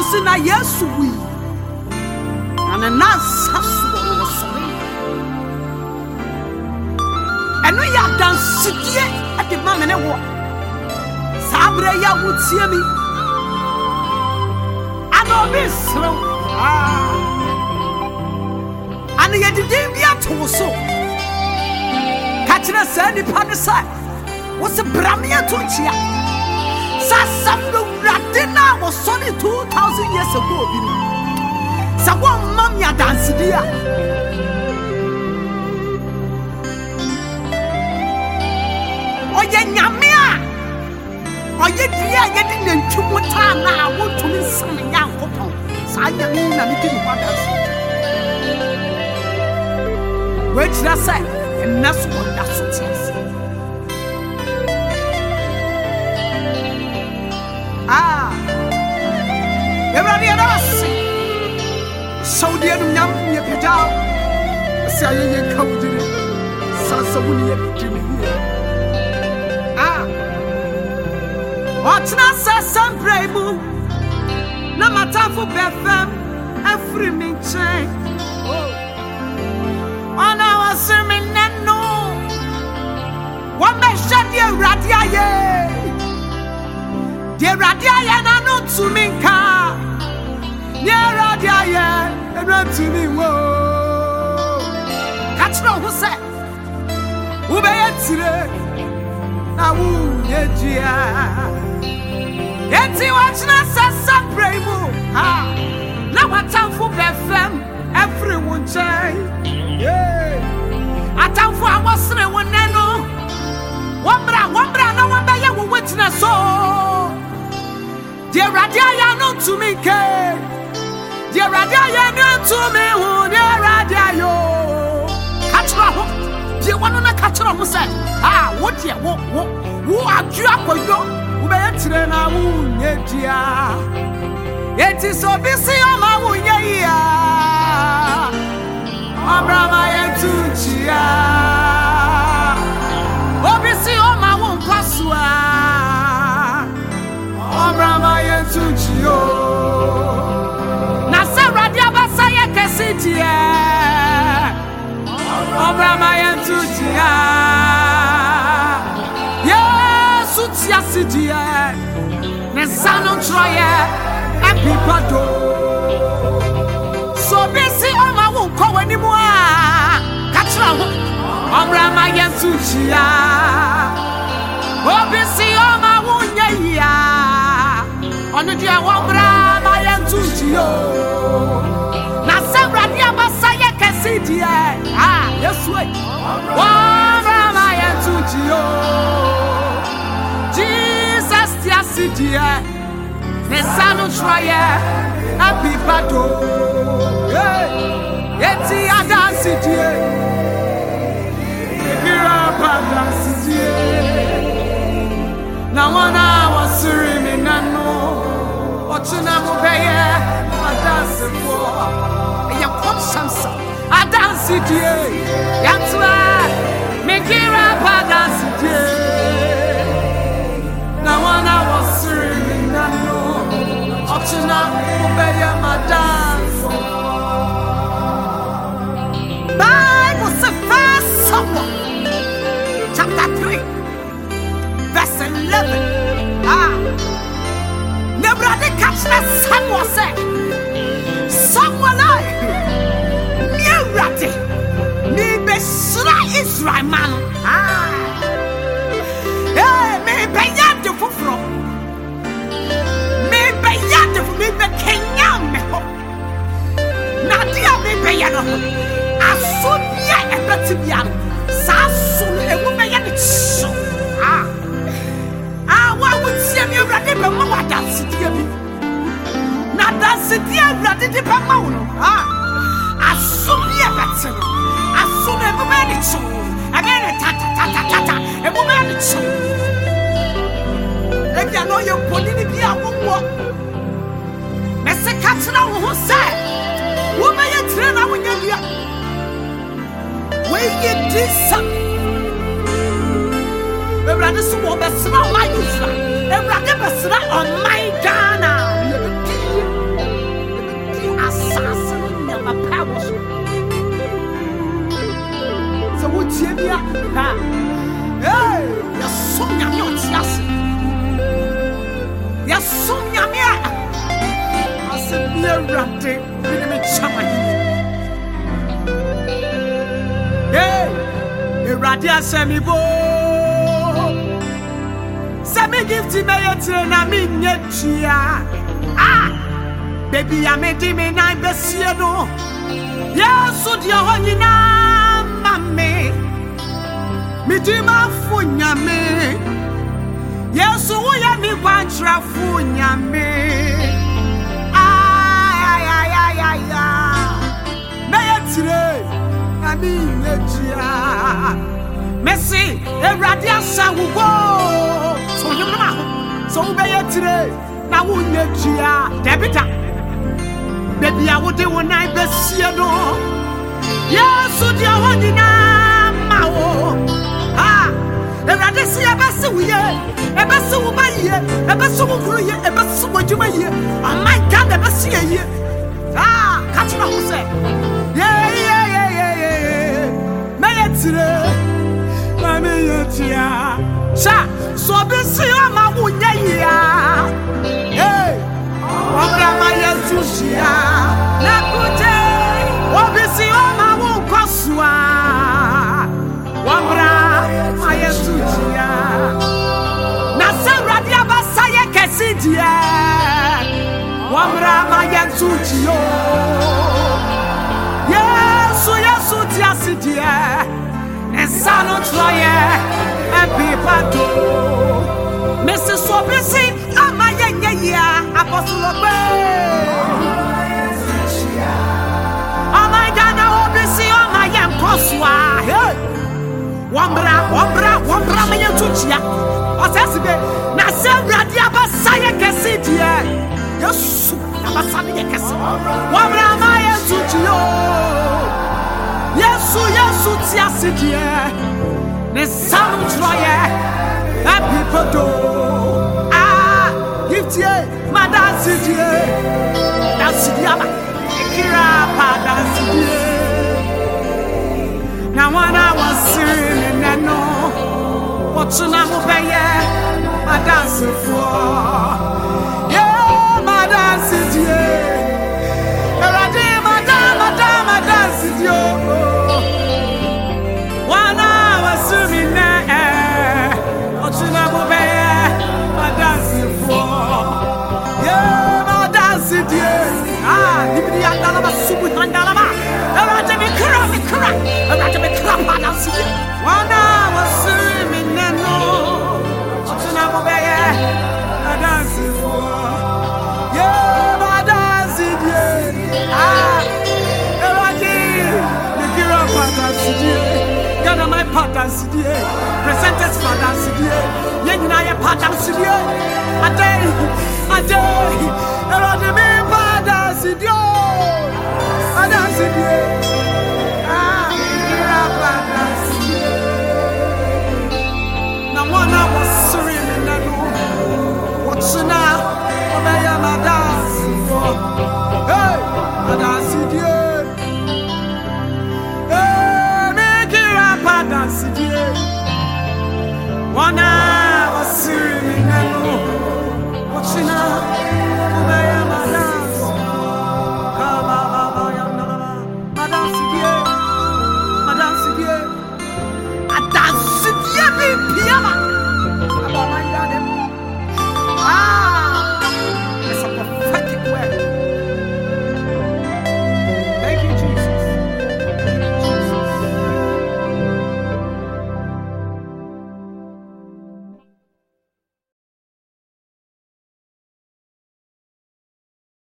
sina Yesu wi ana nansa so no sori eno ya dansidie ade ma me ne wo sabre ya wutie mi ano be sro ana ye didi bi ato so ka kire sa ni pa ne sa wo se bramia to chia Sasam no Radina was only 2,000 years ago. Sawa mamya dance dia. Oye nyamia. Oye dia ye di ntumuta na wonto mi san yankopon. Sa nyame na mi di kwa dance. We tira say enaso wonda so ties. Everybody else. Saudi Arabia, you put out. Say you cowed it. Sassabuni, Jimmy. What's not some brave move? No matter for Bethlehem, every minute. On our sermon, no. One may shut your radia. Dear Radia, not to me, car. Dear Radia, not to me, whoa. Catch no who said, who may it today? Now, yet, you watch not some brave move. Now, what time for Bethlehem? Everyone say, yeah. I time for I was saying one nano. One bra, no one by your witness. So. Dear Radia, no to me, dear Radia, no to me, dear Radia, catch up, dear one on a catcher who said, what dear, who are you up for you? Who may train a wound, yet is so busy on my wound, yeah, Abraham and Tuchia, oh, busy on my wound, Pasua. Abraham Tuchio Nasa Radia Basaya Kasitia Abraham Tuchia Yes, Sutia Sitia Nesano Troya and Pipado So busy on my won't call anymore. Catch Abraham Tuchia Oh, busy on my won't on the dear Wabra, my enthusiasm. Now, some Radia Basaya Cassidia. Yes, wait. Wabra, my enthusiasm. Jesus, Tiasidia. The son of Troya, and Pipado. Yet, the other city. Now, 1 hour, Surin, and no. Watching a mobile, I dance for a young Samson. I dance it, Yansua, make it up, I dance it. Now, 1 hour, Surin, and no. Watching a mobile, I dance for. Bible was the first someone. Chapter 3, verse 11. Brother catch that someone said someone like me ready me be Israel man me be yard for from me be yard for me be Kenya me ho na dia me be yard ho asubia e betibia sa so e wo me yard so wa would see me ready but ma dance dia bi na dance dia ready di pa ma wo asubia betse asubia mo me ni so agene ta e mo me ni so e dia no ye poni ni bi awowo me se catch na wo ho say wo me ye tre na wo nya bia we ye disa Everybody so what best now my Israel. Everybody best now on my Ghana. Erade, me chama. Hey, Erade asemi bo. Semi gift me yetre na mi nyetia. Ah, baby I made me na besie no. Yesu dia honyina mame. Midima funyame. Yesu uya mi wantra funyame. Ay ay ay ay ay. Me yetre na mi nyetia. Messi Erade asawo go. So you know so be yetre na wo nyetia. Debita. Baby I would do one night besie no. Yesu dia honyina mawo. Ah, Erade si abase wo ye. Ebase wo ba ye. Ebase wo kuru ye. Ebase wo djuma ye. Oh my God, ebase ye. Ah, catch me who say. Yeah. Me yetire. Me yetia. Sha, so be si o ma wo nya ya. Hey. Obra ma Yesu shia. Na kute. Obisi o ma wo kwasua. Obra ma Yesu shia. Na se Erade abasa ye kesi dia. Obra ma Yesu shio. Yesu dia si dia. Ensano troye e pipato. Mrs. Sobisi amaye ya apostle pe. Amaidana obisi amaye nkoswa. Wambra maye tuchia. Osesibe na se Erade abasa ye kesi die. Yesu abasa ye kesi. Wambra maye tuchio. Yesu tia sidie. Ne sanu troye e pipato. Giftie, madam sidie. Da sidiaba. Ekira pa da sidie. Na wana wasiri neno. Otuna mo beye madam sifo. Yeah, madam sidie. Erade madam sidio. Wana wasiri ne. Otuna mo beye madam sifo. Yeah, madam sidie. Ah, libri andalaba subu andalaba. Erade me kra. Erade me kra madam sidie. Wana wasiri neno. Otuna mo beye madam sifo. Yeah, madam sidie. Ah, Erade me kra madam sidie. Gana my pattern sidie. Presenters father sidie. Yenina ye pattern sidie. Adey. Erade me pattern sidie. Pattern sidie. Ah, kira pattern sidie. Na wana wasuri me nanu. Watsuna obeya madam sidie. Hey, madam sidie. Sidie. Wana wasiri nenu. Wachina obeya madam. Kaba ya nalaba. Madam sidie.